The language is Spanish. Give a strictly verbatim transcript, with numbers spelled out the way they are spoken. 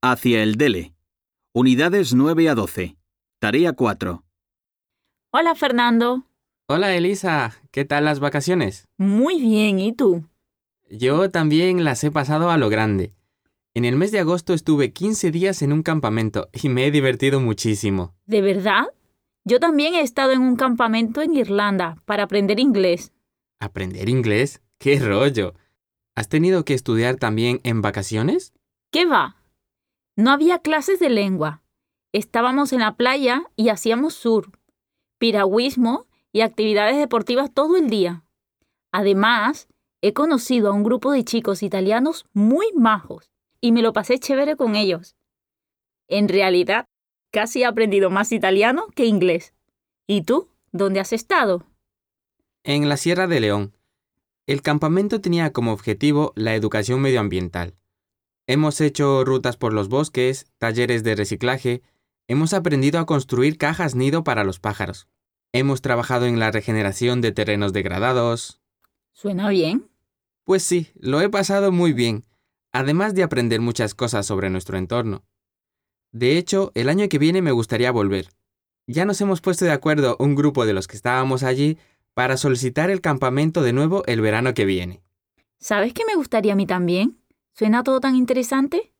Hacia el Dele. Unidades nueve a doce. Tarea cuatro. Hola, Fernando. Hola, Elisa. ¿Qué tal las vacaciones? Muy bien, ¿y tú? Yo también las he pasado a lo grande. En el mes de agosto estuve quince días en un campamento y me he divertido muchísimo. ¿De verdad? Yo también he estado en un campamento en Irlanda para aprender inglés. ¿Aprender inglés? ¡Qué rollo! ¿Has tenido que estudiar también en vacaciones? ¿Qué va? No había clases de lengua. Estábamos en la playa y hacíamos surf, piragüismo y actividades deportivas todo el día. Además, he conocido a un grupo de chicos italianos muy majos y me lo pasé chévere con ellos. En realidad, casi he aprendido más italiano que inglés. ¿Y tú? ¿Dónde has estado? En la Sierra de León. El campamento tenía como objetivo la educación medioambiental. Hemos hecho rutas por los bosques, talleres de reciclaje, hemos aprendido a construir cajas nido para los pájaros. Hemos trabajado en la regeneración de terrenos degradados. ¿Suena bien? Pues sí, lo he pasado muy bien, además de aprender muchas cosas sobre nuestro entorno. De hecho, el año que viene me gustaría volver. Ya nos hemos puesto de acuerdo un grupo de los que estábamos allí para solicitar el campamento de nuevo el verano que viene. ¿Sabes qué me gustaría a mí también? ¿Suena todo tan interesante?